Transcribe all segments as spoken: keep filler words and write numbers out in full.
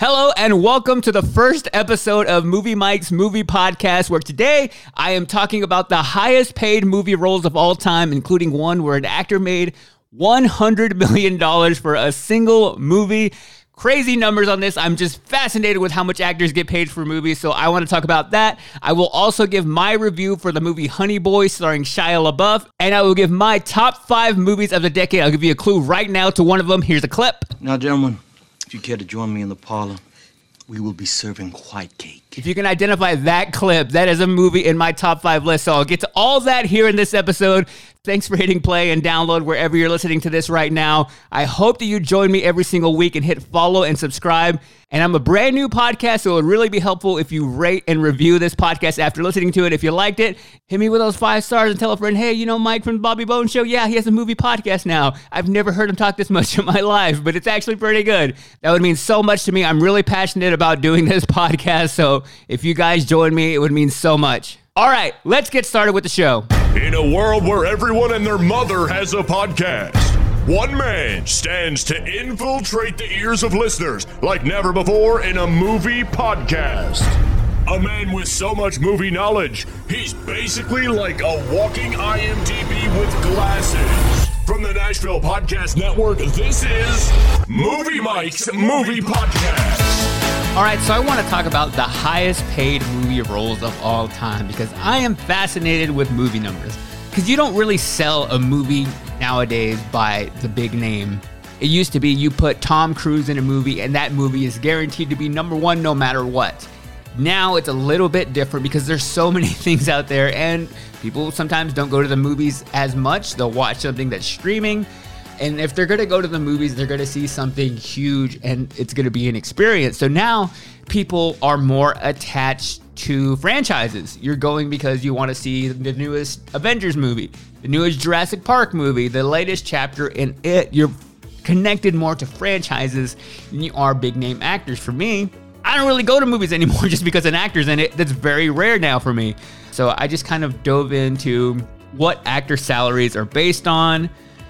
Hello and welcome to the first episode of Movie Mike's Movie Podcast, where today I am talking about the highest paid movie roles of all time, including one where an actor made one hundred million dollars for a single movie. Crazy numbers on this. I'm just fascinated with how much actors get paid for movies, so I want to talk about that. I will also give my review for the movie Honey Boy starring Shia LaBeouf, and I will give my top five movies of the decade. I'll give you a clue right now to one of them. Here's a clip. Now, gentlemen, if you care to join me in the parlor, we will be serving white cake. If you can identify that clip, that is a movie in my top five list. So I'll get to all that here in this episode. Thanks for hitting play and download wherever you're listening to this right now. I hope that you join me every single week and hit follow and subscribe. And I'm a brand new podcast, so it would really be helpful if you rate and review this podcast after listening to it. If you liked it, hit me with those five stars and tell a friend, hey, you know Mike from the Bobby Bones Show? Yeah, he has a movie podcast now. I've never heard him talk this much in my life, but it's actually pretty good. That would mean so much to me. I'm really passionate about doing this podcast, so if you guys join me, it would mean so much. All right, let's get started with the show. In a world where everyone and their mother has a podcast, one man stands to infiltrate the ears of listeners like never before in a movie podcast. A man with so much movie knowledge, he's basically like a walking I M D B with glasses. From the Nashville Podcast Network, this is Movie Mike's Movie Podcast. All right, so I want to talk about the highest paid movie roles of all time because I am fascinated with movie numbers. Because you don't really sell a movie nowadays by the big name. It used to be you put Tom Cruise in a movie and that movie is guaranteed to be number one no matter what. Now it's a little bit different because there's so many things out there and people sometimes don't go to the movies as much. They'll watch something that's streaming. And if they're going to go to the movies, they're going to see something huge and it's going to be an experience. So now people are more attached to franchises. You're going because you want to see the newest Avengers movie, the newest Jurassic Park movie, the latest chapter in it. You're connected more to franchises than you are big name actors. For me, I don't really go to movies anymore just because an actor's in it. That's very rare now for me. So I just kind of dove into what actor salaries are based on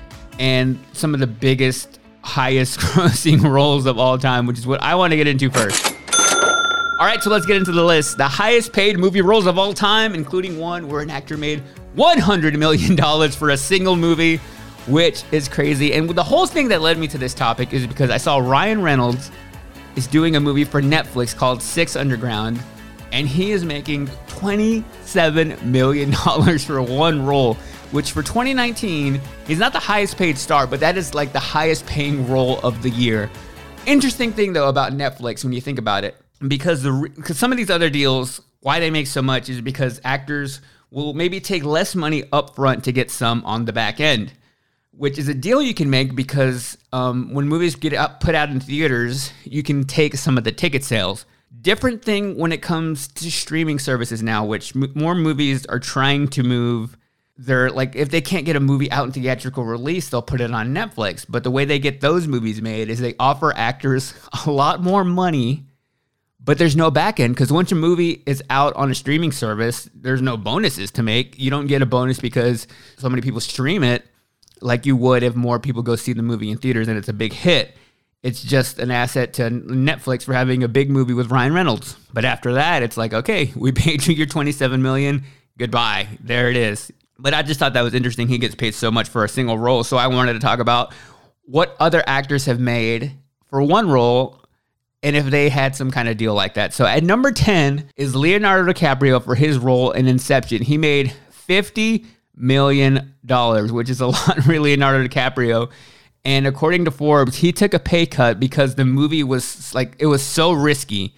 and some of the biggest, highest grossing roles of all time, which is what I want to get into first. All right, so let's get into the list. The highest paid movie roles of all time, including one where an actor made one hundred million dollars for a single movie, which is crazy. And the whole thing that led me to this topic is because I saw Ryan Reynolds is doing a movie for Netflix called Six Underground, and he is making twenty-seven million dollars for one role, which for twenty nineteen, he's not the highest paid star, but that is like the highest paying role of the year. Interesting thing though about Netflix when you think about it, because the because some of these other deals, why they make so much is because actors will maybe take less money up front to get some on the back end, which is a deal you can make because um, when movies get up, put out in theaters, you can take some of the ticket sales. Different thing when it comes to streaming services now, which m- more movies are trying to move. They're like, if they can't get a movie out in theatrical release, they'll put it on Netflix. But the way they get those movies made is they offer actors a lot more money, but there's no back end because once a movie is out on a streaming service, there's no bonuses to make. You don't get a bonus because so many people stream it like you would if more people go see the movie in theaters and it's a big hit. It's just an asset to Netflix for having a big movie with Ryan Reynolds. But after that, it's like, okay, we paid you your twenty-seven million dollars. Goodbye. There it is. But I just thought that was interesting. He gets paid so much for a single role. So I wanted to talk about what other actors have made for one role and if they had some kind of deal like that. So at number ten is Leonardo DiCaprio for his role in Inception. He made fifty million dollars, which is a lot for Leonardo DiCaprio. And according to Forbes, he took a pay cut because the movie was like, it was so risky.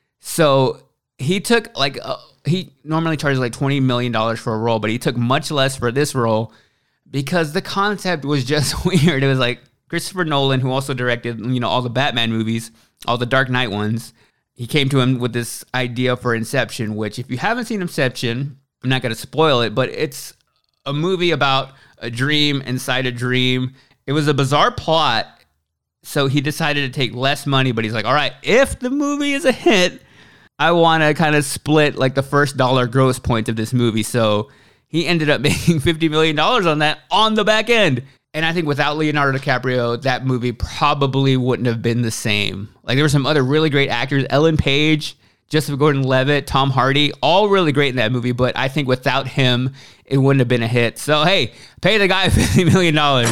So he took like, a, he normally charges like twenty million dollars for a role, but he took much less for this role because the concept was just weird. It was like Christopher Nolan, who also directed, you know, all the Batman movies, all the Dark Knight ones. He came to him with this idea for Inception, which if you haven't seen Inception, I'm not going to spoil it, but it's a movie about a dream inside a dream. It was a bizarre plot, so he decided to take less money, but he's like, all right, if the movie is a hit, I want to kind of split like the first dollar gross point of this movie. So he ended up making fifty million dollars on that on the back end. And I think without Leonardo DiCaprio, that movie probably wouldn't have been the same. Like, there were some other really great actors. Ellen Page, Joseph Gordon-Levitt, Tom Hardy, all really great in that movie. But I think without him, it wouldn't have been a hit. So, hey, pay the guy fifty million dollars.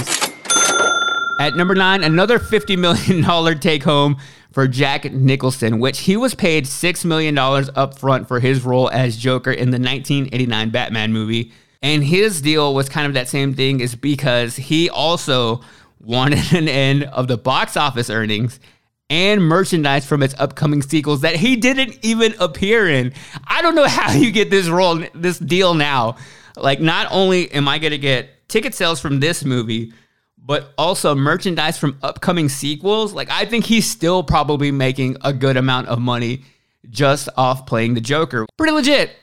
At number nine, another fifty million dollars take home for Jack Nicholson, which he was paid six million dollars up front for his role as Joker in the nineteen eighty-nine Batman movie. And his deal was kind of that same thing, is because he also wanted an end of the box office earnings and merchandise from its upcoming sequels that he didn't even appear in. I don't know how you get this role, this deal now. Like, not only am I going to get ticket sales from this movie, but also merchandise from upcoming sequels. Like, I think he's still probably making a good amount of money just off playing the Joker. Pretty legit.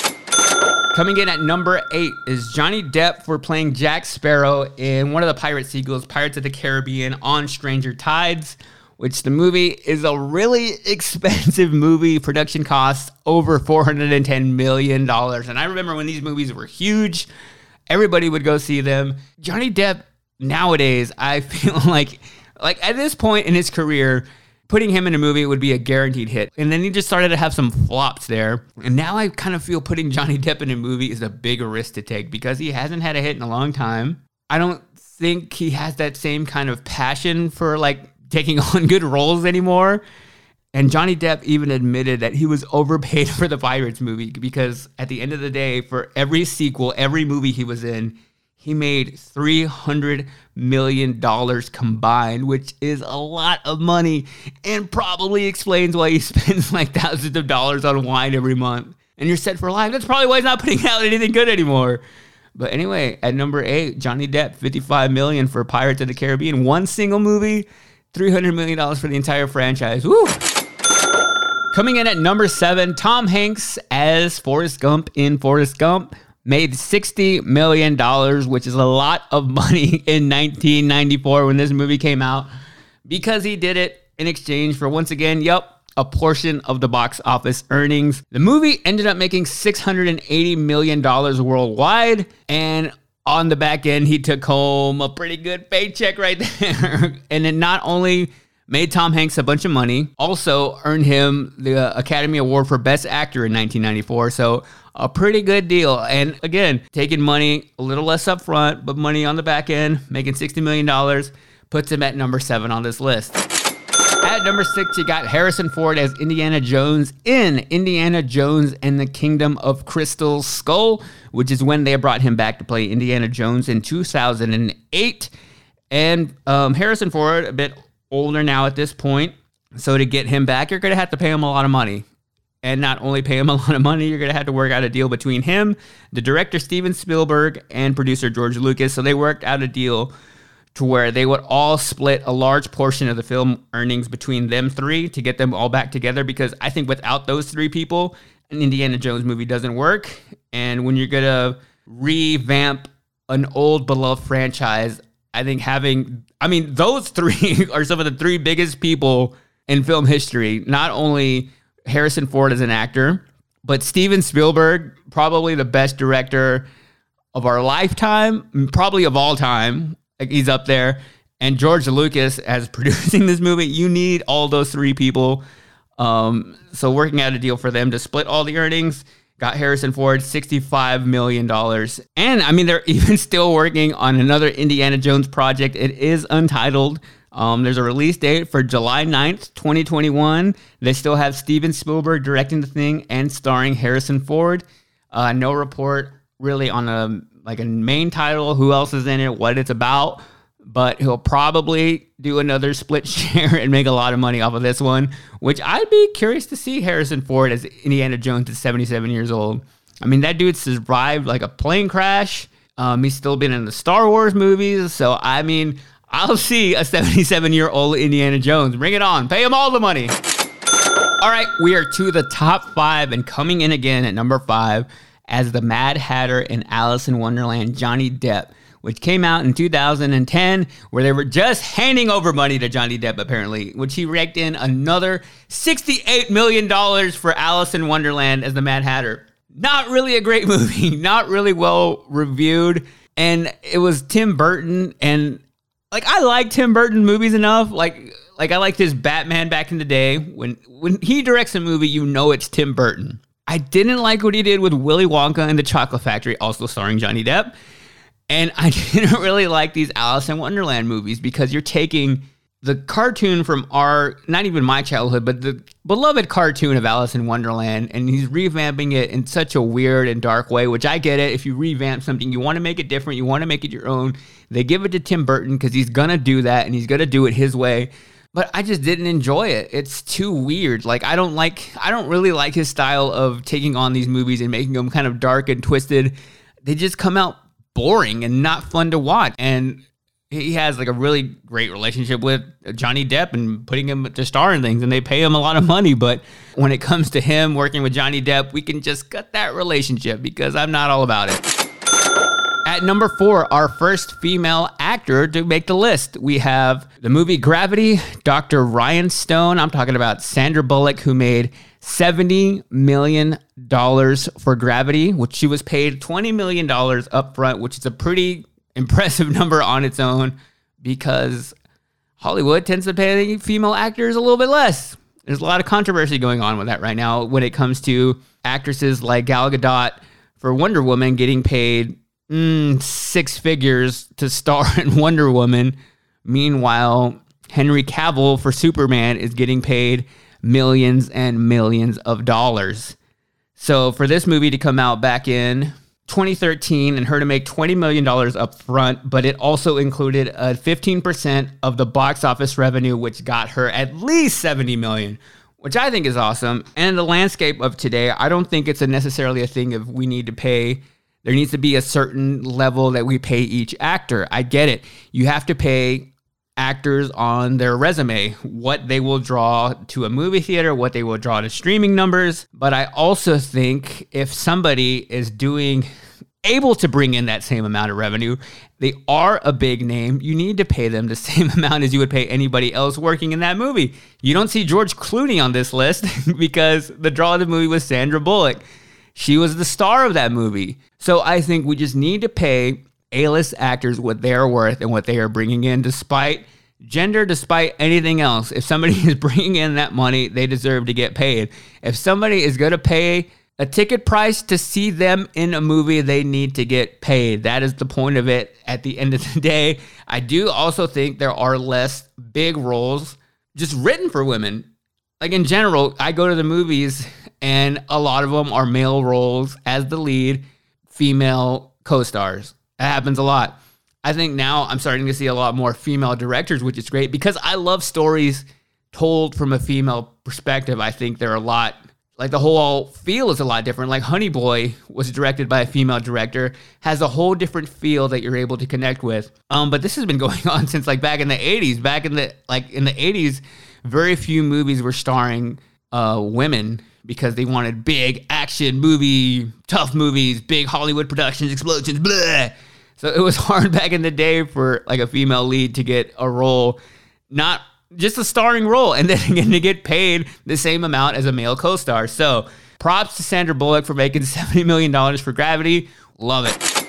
Coming in at number eight is Johnny Depp for playing Jack Sparrow in one of the pirate sequels, Pirates of the Caribbean on Stranger Tides, which the movie is a really expensive movie. Production costs over four hundred ten million dollars. And I remember when these movies were huge, everybody would go see them. Johnny Depp, nowadays, I feel like, like at this point in his career, putting him in a movie would be a guaranteed hit. And then he just started to have some flops there. And now I kind of feel putting Johnny Depp in a movie is a bigger risk to take because he hasn't had a hit in a long time. I don't think he has that same kind of passion for like taking on good roles anymore. And Johnny Depp even admitted that he was overpaid for the Pirates movie because at the end of the day, for every sequel, every movie he was in, he made three hundred million dollars combined, which is a lot of money and probably explains why he spends like thousands of dollars on wine every month. And you're set for life. That's probably why he's not putting out anything good anymore. But anyway, at number eight, Johnny Depp, fifty-five million dollars for Pirates of the Caribbean. One single movie, three hundred million dollars for the entire franchise. Woo! Coming in at number seven, Tom Hanks as Forrest Gump in Forrest Gump. Made sixty million dollars, which is a lot of money in nineteen ninety-four when this movie came out, because he did it in exchange for, once again, yep, a portion of the box office earnings. The movie ended up making six hundred eighty million dollars worldwide, and on the back end, he took home a pretty good paycheck right there. And it not only made Tom Hanks a bunch of money, also earned him the Academy Award for Best Actor in nineteen ninety-four. So a pretty good deal. And again, taking money a little less up front, but money on the back end, making sixty million dollars, puts him at number seven on this list. At number six, you got Harrison Ford as Indiana Jones in Indiana Jones and the Kingdom of Crystal Skull, which is when they brought him back to play Indiana Jones in two thousand eight. And um, Harrison Ford, a bit older now at this point, so to get him back, you're going to have to pay him a lot of money. And not only pay him a lot of money, you're going to have to work out a deal between him, the director Steven Spielberg, and producer George Lucas. So they worked out a deal to where they would all split a large portion of the film earnings between them three to get them all back together, because I think without those three people, an Indiana Jones movie doesn't work. And when you're going to revamp an old beloved franchise, I think having, I mean, those three are some of the three biggest people in film history. Not only Harrison Ford as an actor, but Steven Spielberg, probably the best director of our lifetime, probably of all time. Like, he's up there. And George Lucas as producing this movie. You need all those three people. Um, so working out a deal for them to split all the earnings got Harrison Ford sixty-five million dollars. And I mean, they're even still working on another Indiana Jones project. It is untitled. Um, there's a release date for July ninth, twenty twenty-one. They still have Steven Spielberg directing the thing and starring Harrison Ford. Uh, no report really on a like a main title, who else is in it, what it's about. But he'll probably do another split share and make a lot of money off of this one, which I'd be curious to see Harrison Ford as Indiana Jones at seventy-seven years old. I mean, that dude survived like a plane crash. Um, he's still been in the Star Wars movies. So, I mean, I'll see a seventy-seven-year-old Indiana Jones. Bring it on. Pay him all the money. All right, we are to the top five, and coming in again at number five as the Mad Hatter in Alice in Wonderland, Johnny Depp, which came out in two thousand ten, where they were just handing over money to Johnny Depp, apparently, which he raked in another sixty-eight million dollars for Alice in Wonderland as the Mad Hatter. Not really a great movie, not really well reviewed. And it was Tim Burton, and like I like Tim Burton movies enough. Like like I liked his Batman back in the day. When when he directs a movie, you know it's Tim Burton. I didn't like what he did with Willy Wonka and the Chocolate Factory, also starring Johnny Depp. And I didn't really like these Alice in Wonderland movies because you're taking the cartoon from our, not even my childhood, but the beloved cartoon of Alice in Wonderland, and he's revamping it in such a weird and dark way, which I get it. If you revamp something, you want to make it different, you want to make it your own. They give it to Tim Burton because he's going to do that, and he's going to do it his way. But I just didn't enjoy it. It's too weird. Like, I don't like, I don't really like his style of taking on these movies and making them kind of dark and twisted. They just come out boring and not fun to watch. And he has like a really great relationship with Johnny Depp and putting him to star in things, and they pay him a lot of money. But when it comes to him working with Johnny Depp, we can just cut that relationship because I'm not all about it. At number four, our first female actor to make the list, we have the movie Gravity, Doctor Ryan Stone. I'm talking about Sandra Bullock, who made seventy million dollars for Gravity, which she was paid twenty million dollars up front, which is a pretty impressive number on its own because Hollywood tends to pay female actors a little bit less. There's a lot of controversy going on with that right now when it comes to actresses like Gal Gadot for Wonder Woman getting paid mm, six figures to star in Wonder Woman. Meanwhile, Henry Cavill for Superman is getting paid millions and millions of dollars. So for this movie to come out back in twenty thirteen and her to make twenty million dollars up front, but it also included a fifteen percent of the box office revenue, which got her at least seventy million dollars, which I think is awesome. And in the landscape of today, I don't think it's a necessarily a thing of we need to pay. There needs to be a certain level that we pay each actor. I get it. You have to pay actors on their resume, what they will draw to a movie theater, what they will draw to streaming numbers. But I also think if somebody is doing, able to bring in that same amount of revenue, they are a big name, you need to pay them the same amount as you would pay anybody else working in that movie. You don't see George Clooney on this list because the draw of the movie was Sandra Bullock. She was the star of that movie. So I think we just need to pay A-list actors what they're worth and what they are bringing in, despite gender, despite anything else. If somebody is bringing in that money, they deserve to get paid. If somebody is going to pay a ticket price to see them in a movie, they need to get paid. That is the point of it at the end of the day. I do also think there are less big roles just written for women. Like in general, I go to the movies and a lot of them are male roles as the lead, female co-stars. That happens a lot. I think now I'm starting to see a lot more female directors, which is great because I love stories told from a female perspective. I think they're a lot, like the whole feel is a lot different. Like Honey Boy was directed by a female director, has a whole different feel that you're able to connect with. Um, but this has been going on since like back in the eighties. Back in the, like in the eighties, very few movies were starring uh, women because they wanted big action movie, tough movies, big Hollywood productions, explosions, blah. So it was hard back in the day for like a female lead to get a role, not just a starring role, and then again to get paid the same amount as a male co-star. So props to Sandra Bullock for making seventy million dollars for Gravity. Love it.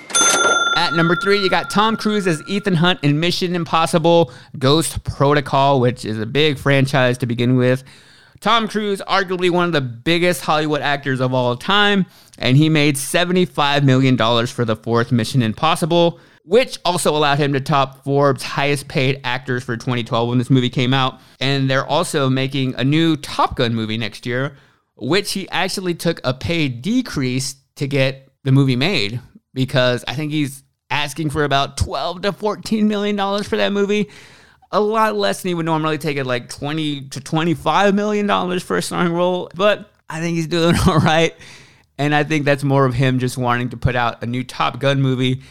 At number three, you got Tom Cruise as Ethan Hunt in Mission Impossible Ghost Protocol, which is a big franchise to begin with. Tom Cruise, arguably one of the biggest Hollywood actors of all time, and he made seventy-five million dollars for the fourth Mission Impossible, which also allowed him to top Forbes' highest paid actors for twenty twelve when this movie came out. And they're also making a new Top Gun movie next year, which he actually took a pay decrease to get the movie made, because I think he's asking for about twelve to fourteen million dollars for that movie. A lot less than he would normally take it, like twenty to twenty-five million dollars for a starring role. But I think he's doing all right. And I think that's more of him just wanting to put out a new Top Gun movie.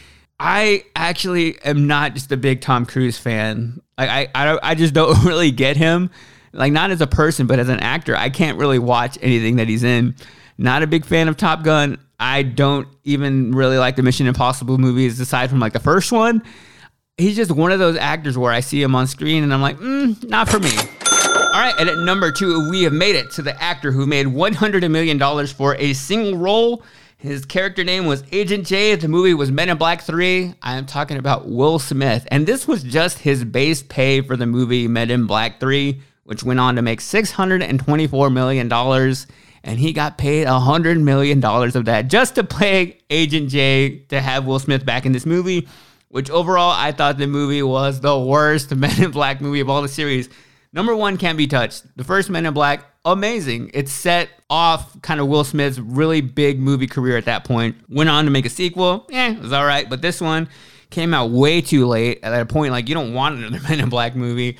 I actually am not just a big Tom Cruise fan. I, I, I just don't really get him. Like, not as a person, but as an actor, I can't really watch anything that he's in. Not a big fan of Top Gun. I don't even really like the Mission Impossible movies, aside from like the first one. He's just one of those actors where I see him on screen and I'm like, mm, not for me. All right, and at number two, we have made it to the actor who made one hundred million dollars for a single role. His character name was Agent J. The movie was Men in Black three. I am talking about Will Smith. And this was just his base pay for the movie Men in Black three, which went on to make six hundred twenty-four million dollars. And he got paid one hundred million dollars of that just to play Agent J, to have Will Smith back in this movie, which overall I thought the movie was the worst Men in Black movie of all the series. Number one, Can't Be Touched. The first Men in Black, amazing. It set off kind of Will Smith's really big movie career at that point. Went on to make a sequel. Eh, it was all right. But this one came out way too late at a point like you don't want another Men in Black movie.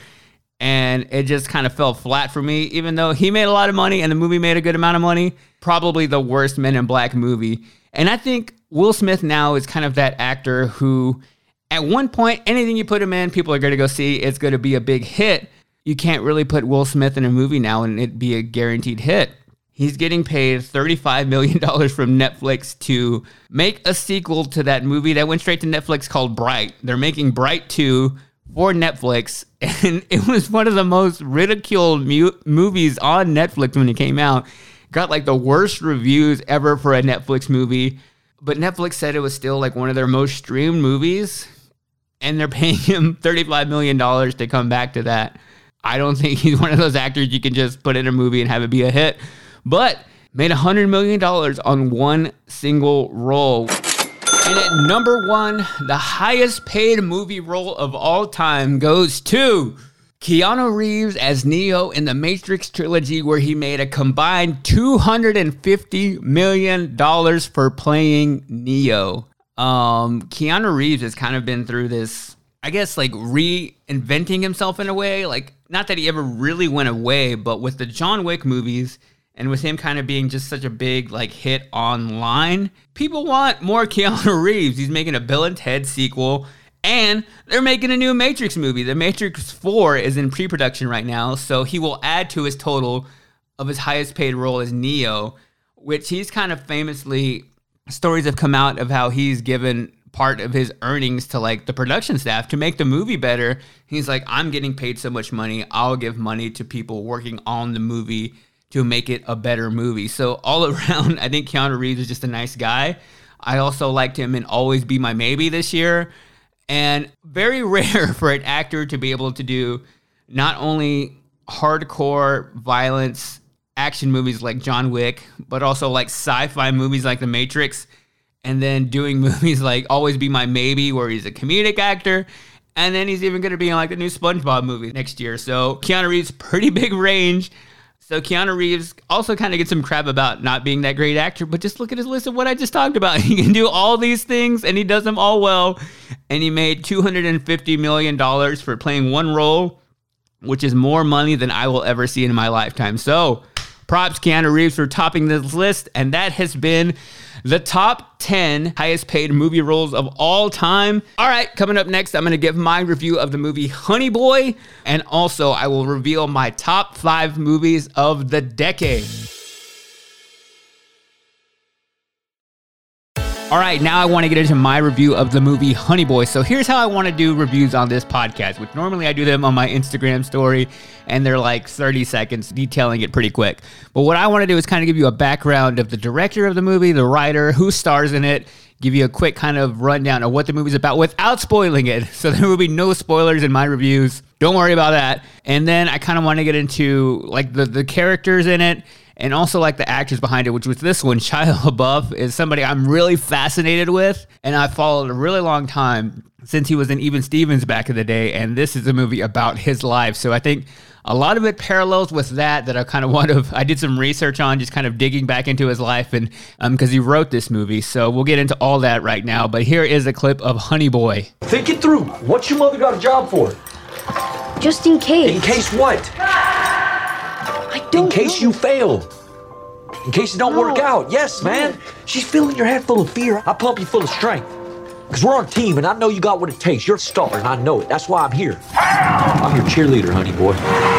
And it just kind of fell flat for me, even though he made a lot of money and the movie made a good amount of money. Probably the worst Men in Black movie. And I think Will Smith now is kind of that actor who, at one point, anything you put him in, people are going to go see. It's going to be a big hit. You can't really put Will Smith in a movie now and it be a guaranteed hit. He's getting paid thirty-five million dollars from Netflix to make a sequel to that movie that went straight to Netflix called Bright. They're making Bright two for Netflix, and it was one of the most ridiculed mu- movies on Netflix when it came out. Got like the worst reviews ever for a Netflix movie, but Netflix said it was still like one of their most streamed movies, and they're paying him thirty-five million dollars to come back to that. I don't think he's one of those actors you can just put in a movie and have it be a hit, but made one hundred million dollars on one single role. And at number one, the highest paid movie role of all time goes to Keanu Reeves as Neo in the Matrix trilogy, where he made a combined two hundred fifty million dollars for playing Neo. Um, Keanu Reeves has kind of been through this, I guess, like reinventing himself in a way. Like, not that he ever really went away, but with the John Wick movies and with him kind of being just such a big like hit online, people want more Keanu Reeves. He's making a Bill and Ted sequel, and they're making a new Matrix movie. The Matrix four is in pre-production right now, so he will add to his total of his highest paid role as Neo, which he's kind of famously, stories have come out of how he's given part of his earnings to like the production staff to make the movie better. He's like, I'm getting paid so much money, I'll give money to people working on the movie to make it a better movie. So all around, I think Keanu Reeves is just a nice guy. I also liked him in Always Be My Maybe this year. And very rare for an actor to be able to do not only hardcore violence action movies like John Wick, but also like sci-fi movies like The Matrix, and then doing movies like Always Be My Maybe, where he's a comedic actor. And then he's even going to be in like the new SpongeBob movie next year. So Keanu Reeves, pretty big range. So Keanu Reeves also kind of gets some crap about not being that great actor, but just look at his list of what I just talked about. He can do all these things, and he does them all well. And he made two hundred fifty million dollars for playing one role, which is more money than I will ever see in my lifetime. So props Keanu Reeves for topping this list, and that has been the top ten highest paid movie roles of all time. All right, coming up next, I'm going to give my review of the movie Honey Boy, and also I will reveal my top five movies of the decade. All right, now I want to get into my review of the movie Honey Boy. So here's how I want to do reviews on this podcast, which normally I do them on my Instagram story, and they're like thirty seconds, detailing it pretty quick. But what I want to do is kind of give you a background of the director of the movie, the writer, who stars in it, give you a quick kind of rundown of what the movie's about without spoiling it. So there will be no spoilers in my reviews. Don't worry about that. And then I kind of want to get into like the, the characters in it, and also like the actors behind it, which was this one. Shia LaBeouf is somebody I'm really fascinated with, and I followed a really long time since he was in Even Stevens back in the day, and this is a movie about his life. So I think a lot of it parallels with that, that I kind of want to, I did some research on, just kind of digging back into his life, and um, because he wrote this movie. So we'll get into all that right now, but here is a clip of Honey Boy. Think it through. What's your mother got a job for? Just in case. In case what? I don't In case know. you fail. In case it don't No. work out. Yes, man. She's filling your head full of fear. I pump you full of strength. Because we're on a team, and I know you got what it takes. You're a star, and I know it. That's why I'm here. I'm your cheerleader, honey boy.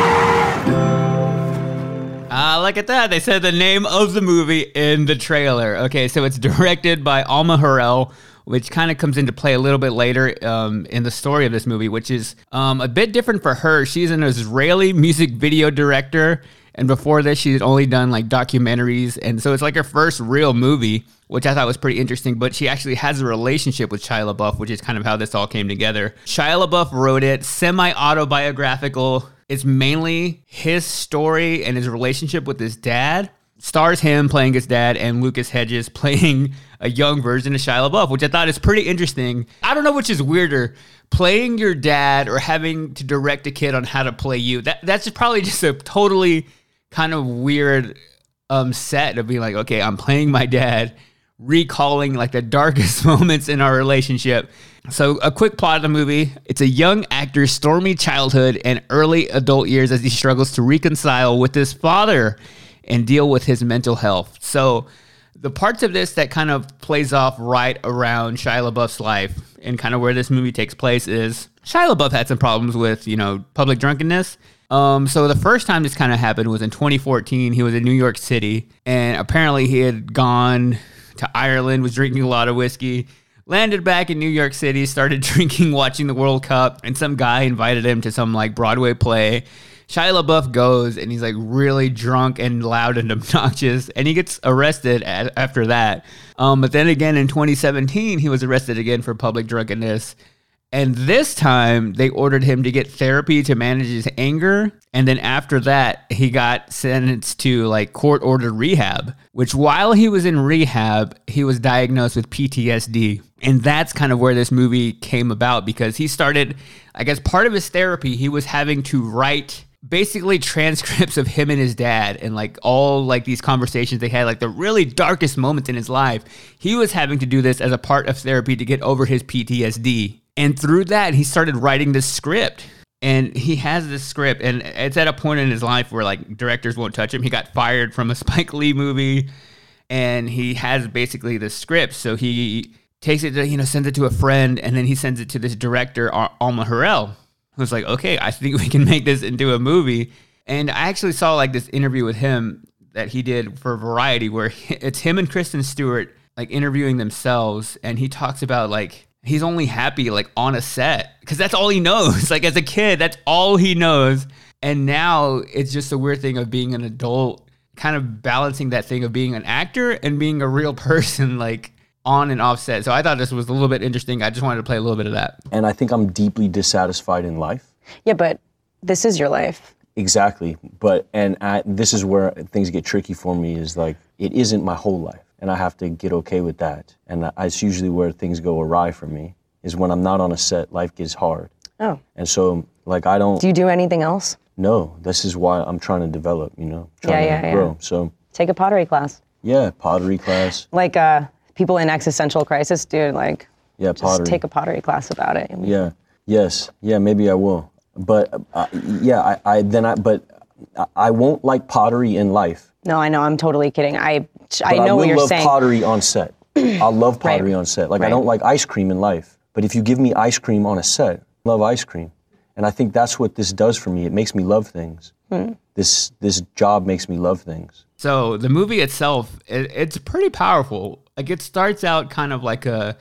Ah, uh, look at that. They said the name of the movie in the trailer. Okay, so it's directed by Alma Har'el, which kind of comes into play a little bit later um, in the story of this movie, which is um, a bit different for her. She's an Israeli music video director, And before this, she had only done like documentaries. And so it's like her first real movie, which I thought was pretty interesting. But she actually has a relationship with Shia LaBeouf, which is kind of how this all came together. Shia LaBeouf wrote it, semi-autobiographical. It's mainly his story and his relationship with his dad. Stars him playing his dad and Lucas Hedges playing a young version of Shia LaBeouf, which I thought is pretty interesting. I don't know which is weirder, playing your dad or having to direct a kid on how to play you. That That's just probably just a totally kind of weird um, set of being like, okay, I'm playing my dad, recalling like the darkest moments in our relationship. So a quick plot of the movie. It's a young actor's stormy childhood and early adult years as he struggles to reconcile with his father and deal with his mental health. So the parts of this that kind of plays off right around Shia LaBeouf's life and kind of where this movie takes place is Shia LaBeouf had some problems with, you know, public drunkenness. Um, so the first time this kind of happened was in twenty fourteen. He was in New York City, and apparently he had gone to Ireland, was drinking a lot of whiskey, landed back in New York City, started drinking, watching the World Cup, and some guy invited him to some like Broadway play. Shia LaBeouf goes, and he's like really drunk and loud and obnoxious, and he gets arrested at, after that. Um, but then again in twenty seventeen, he was arrested again for public drunkenness. And this time, they ordered him to get therapy to manage his anger. And then after that, he got sentenced to like court-ordered rehab, which while he was in rehab, he was diagnosed with P T S D. And that's kind of where this movie came about because he started, I guess part of his therapy, he was having to write basically transcripts of him and his dad and like all like these conversations they had, like the really darkest moments in his life. He was having to do this as a part of therapy to get over his P T S D. And through that, he started writing this script. And he has this script, and it's at a point in his life where like directors won't touch him. He got fired from a Spike Lee movie, and he has basically this script. So he takes it, to, you know, sends it to a friend, and then he sends it to this director, Alma Harrell, who's like, okay, I think we can make this into a movie. And I actually saw like this interview with him that he did for Variety, where it's him and Kristen Stewart like interviewing themselves, and he talks about like he's only happy like on a set because that's all he knows. Like as a kid, that's all he knows. And now it's just a weird thing of being an adult, kind of balancing that thing of being an actor and being a real person, like on and off set. So I thought this was a little bit interesting. I just wanted to play a little bit of that. And I think I'm deeply dissatisfied in life. Yeah, but this is your life. Exactly. But, and I, this is where things get tricky for me is like, it isn't my whole life. And I have to get okay with that. And that's usually where things go awry for me, is when I'm not on a set, life gets hard. Oh. And so, like, I don't... Do you do anything else? No. This is why I'm trying to develop, you know? Trying yeah, yeah, to grow. yeah. So... Take a pottery class. Yeah, pottery class. Like, uh, people in existential crisis, dude, like... Yeah, pottery. Just take a pottery class about it. Yeah. Yes. Yeah, maybe I will. But, uh, yeah, I, I... Then I... But I won't like pottery in life. No, I know. I'm totally kidding. I... But I know I will what you're love saying. pottery on set. I love pottery Right. on set. Like Right. I don't like ice cream in life, but if you give me ice cream on a set, I love ice cream, and I think that's what this does for me. It makes me love things. Hmm. This this job makes me love things. So the movie itself, it, it's pretty powerful. Like it starts out kind of like a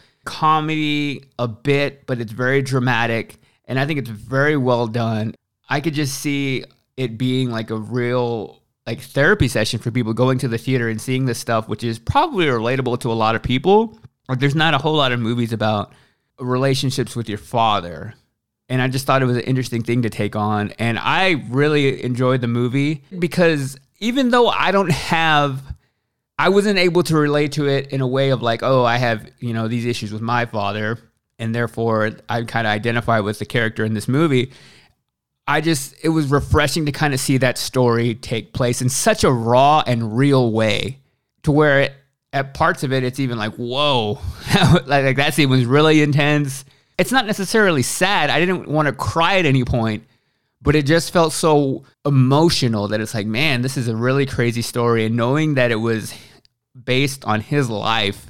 comedy a bit, but it's very dramatic, and I think it's very well done. I could just see it being like a real like therapy session for people going to the theater and seeing this stuff, which is probably relatable to a lot of people. Like there's not a whole lot of movies about relationships with your father. And I just thought it was an interesting thing to take on. And I really enjoyed the movie because even though I don't have, I wasn't able to relate to it in a way of like, oh, I have, you know, these issues with my father, and therefore I kind of identify with the character in this movie. I just, it was refreshing to kind of see that story take place in such a raw and real way to where it, at parts of it, it's even like, whoa, like, like that scene was really intense. It's not necessarily sad. I didn't want to cry at any point, but it just felt so emotional that it's like, man, this is a really crazy story. And knowing that it was based on his life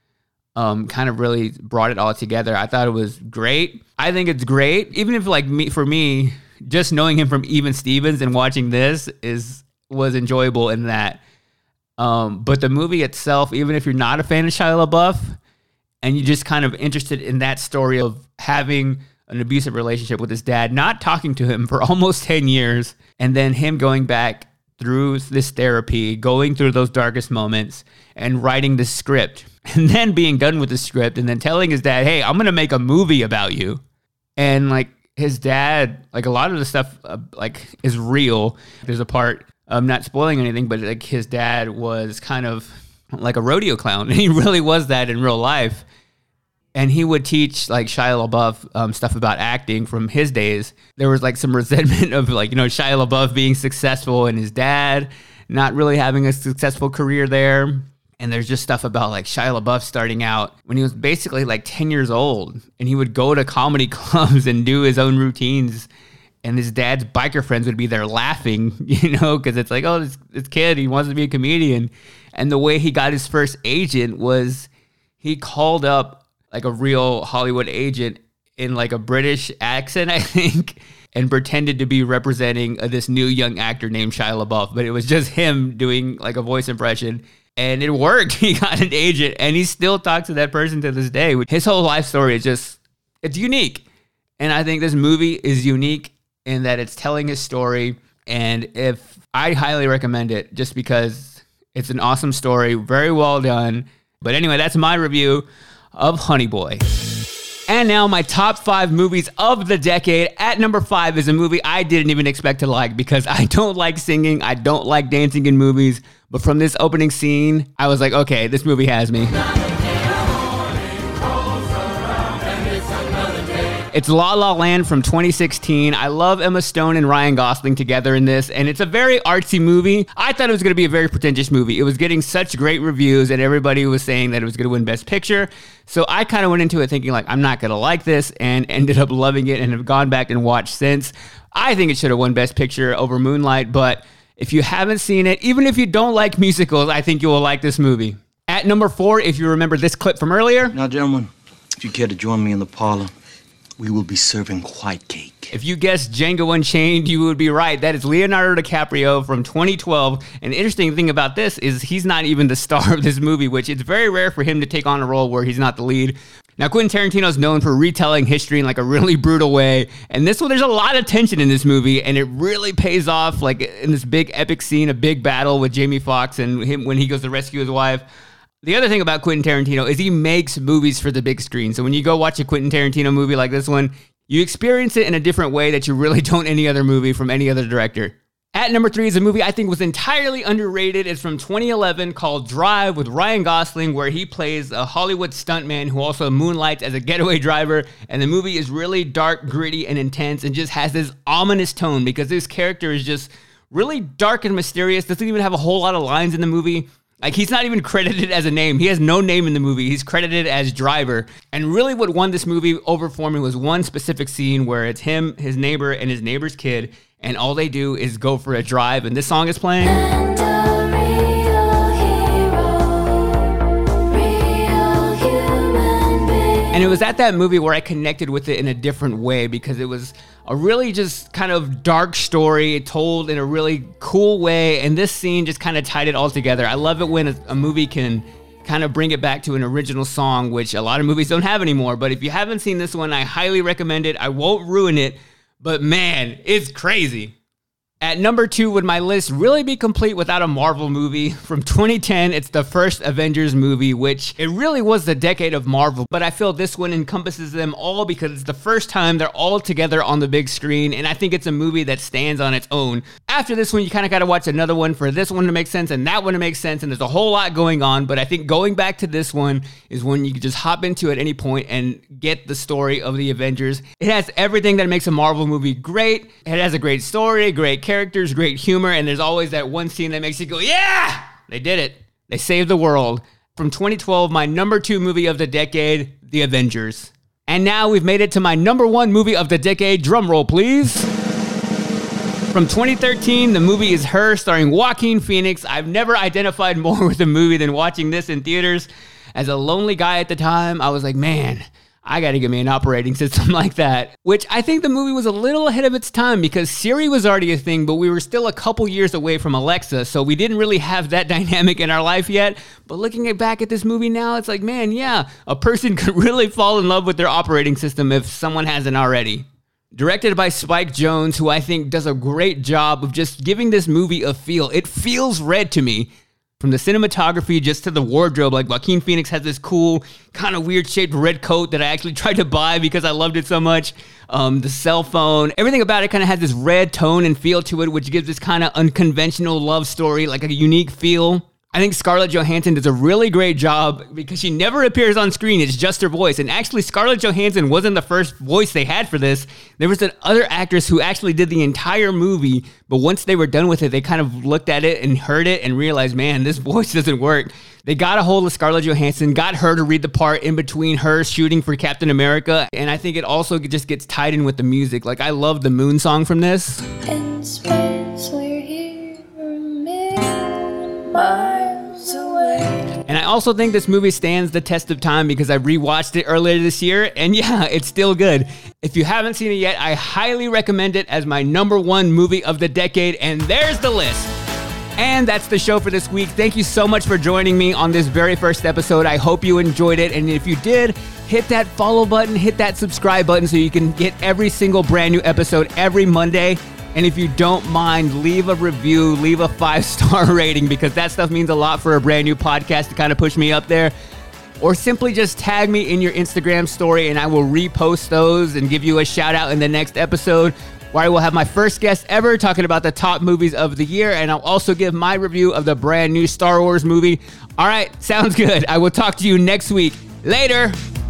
um, kind of really brought it all together. I thought it was great. I think it's great. Even if like me, for me, just knowing him from Even Stevens and watching this is was enjoyable in that. Um, but the movie itself, even if you're not a fan of Shia LaBeouf and you're just kind of interested in that story of having an abusive relationship with his dad, not talking to him for almost ten years, and then him going back through this therapy, going through those darkest moments and writing the script and then being done with the script and then telling his dad, hey, I'm going to make a movie about you. And like his dad, like a lot of the stuff uh, like is real. There's a part, I'm not spoiling anything, but like his dad was kind of like a rodeo clown. And he really was that in real life. And he would teach like Shia LaBeouf um, stuff about acting from his days. There was like some resentment of like, you know, Shia LaBeouf being successful and his dad not really having a successful career there. And there's just stuff about like Shia LaBeouf starting out when he was basically like ten years old, and he would go to comedy clubs and do his own routines. And his dad's biker friends would be there laughing, you know, because it's like, oh, this, this kid, he wants to be a comedian. And the way he got his first agent was he called up like a real Hollywood agent in like a British accent, I think, and pretended to be representing uh, this new young actor named Shia LaBeouf. But it was just him doing like a voice impression. And it worked. He got an agent, and he still talks to that person to this day. His whole life story is just, it's unique. And I think this movie is unique in that it's telling his story. And if I highly recommend it just because it's an awesome story, very well done. But anyway, that's my review of Honey Boy. And now my top five movies of the decade. At number five is a movie I didn't even expect to like because I don't like singing. I don't like dancing in movies. But from this opening scene, I was like, okay, this movie has me. It's La La Land from twenty sixteen. I love Emma Stone and Ryan Gosling together in this, and it's a very artsy movie. I thought it was going to be a very pretentious movie. It was getting such great reviews, and everybody was saying that it was going to win Best Picture. So I kind of went into it thinking, like, I'm not going to like this, and ended up loving it and have gone back and watched since. I think it should have won Best Picture over Moonlight, but if you haven't seen it, even if you don't like musicals, I think you will like this movie. At number four, if you remember this clip from earlier. Now, gentlemen, if you care to join me in the parlor, we will be serving white cake. If you guessed Django Unchained, you would be right. That is Leonardo DiCaprio from twenty twelve. And the interesting thing about this is he's not even the star of this movie, which it's very rare for him to take on a role where he's not the lead. Now, Quentin Tarantino is known for retelling history in like a really brutal way. And this one, there's a lot of tension in this movie, and it really pays off like in this big epic scene, a big battle with Jamie Foxx and him when he goes to rescue his wife. The other thing about Quentin Tarantino is he makes movies for the big screen. So when you go watch a Quentin Tarantino movie like this one, you experience it in a different way that you really don't any other movie from any other director. At number three is a movie I think was entirely underrated. It's from twenty eleven called Drive with Ryan Gosling, where he plays a Hollywood stuntman who also moonlights as a getaway driver. And the movie is really dark, gritty, and intense, and just has this ominous tone because this character is just really dark and mysterious. Doesn't even have a whole lot of lines in the movie. Like, he's not even credited as a name. He has no name in the movie. He's credited as Driver. And really what won this movie over for me was one specific scene where it's him, his neighbor, and his neighbor's kid, and all they do is go for a drive, and this song is playing. And a real hero, real human being. And it was at that movie where I connected with it in a different way because it was a really just kind of dark story told in a really cool way, and this scene just kind of tied it all together. I love it when a, a movie can kind of bring it back to an original song, which a lot of movies don't have anymore. But if you haven't seen this one, I highly recommend it. I won't ruin it, but man, it's crazy. At number two, would my list really be complete without a Marvel movie? From twenty ten, it's the first Avengers movie, which it really was the decade of Marvel, but I feel this one encompasses them all because it's the first time they're all together on the big screen, and I think it's a movie that stands on its own. After this one, you kind of got to watch another one for this one to make sense and that one to make sense, and there's a whole lot going on, but I think going back to this one is when you can just hop into at any point and get the story of the Avengers. It has everything that makes a Marvel movie great. It has a great story, great character, characters, great humor, and there's always that one scene that makes you go, yeah, they did it. They saved the world. From twenty twelve, my number two movie of the decade, The Avengers. And now we've made it to my number one movie of the decade. Drum roll, please. From twenty thirteen, the movie is Her, starring Joaquin Phoenix. I've never identified more with a movie than watching this in theaters. As a lonely guy at the time, I was like, man, I got to give me an operating system like that, which I think the movie was a little ahead of its time because Siri was already a thing, but we were still a couple years away from Alexa, so we didn't really have that dynamic in our life yet. But looking at back at this movie now, it's like, man, yeah, a person could really fall in love with their operating system if someone hasn't already. Directed by Spike Jonze, who I think does a great job of just giving this movie a feel. It feels red to me. From the cinematography just to the wardrobe, like Joaquin Phoenix has this cool, kind of weird shaped red coat that I actually tried to buy because I loved it so much. Um, the cell phone, everything about it kind of has this red tone and feel to it, which gives this kind of unconventional love story, like a unique feel. I think Scarlett Johansson does a really great job because she never appears on screen. It's just her voice. And actually, Scarlett Johansson wasn't the first voice they had for this. There was another actress who actually did the entire movie, but once they were done with it, they kind of looked at it and heard it and realized, man, this voice doesn't work. They got a hold of Scarlett Johansson, got her to read the part in between her shooting for Captain America, and I think it also just gets tied in with the music. Like, I love the Moon song from this. In space, we're here a million miles away. And I also think this movie stands the test of time because I rewatched it earlier this year, and yeah, it's still good. If you haven't seen it yet, I highly recommend it as my number one movie of the decade, and there's the list. And that's the show for this week. Thank you so much for joining me on this very first episode. I hope you enjoyed it. And if you did, hit that follow button, hit that subscribe button so you can get every single brand new episode every Monday. And if you don't mind, leave a review, leave a five-star rating because that stuff means a lot for a brand new podcast to kind of push me up there. Or simply just tag me in your Instagram story and I will repost those and give you a shout out in the next episode, where I will have my first guest ever talking about the top movies of the year, and I'll also give my review of the brand new Star Wars movie. All right, sounds good. I will talk to you next week. Later.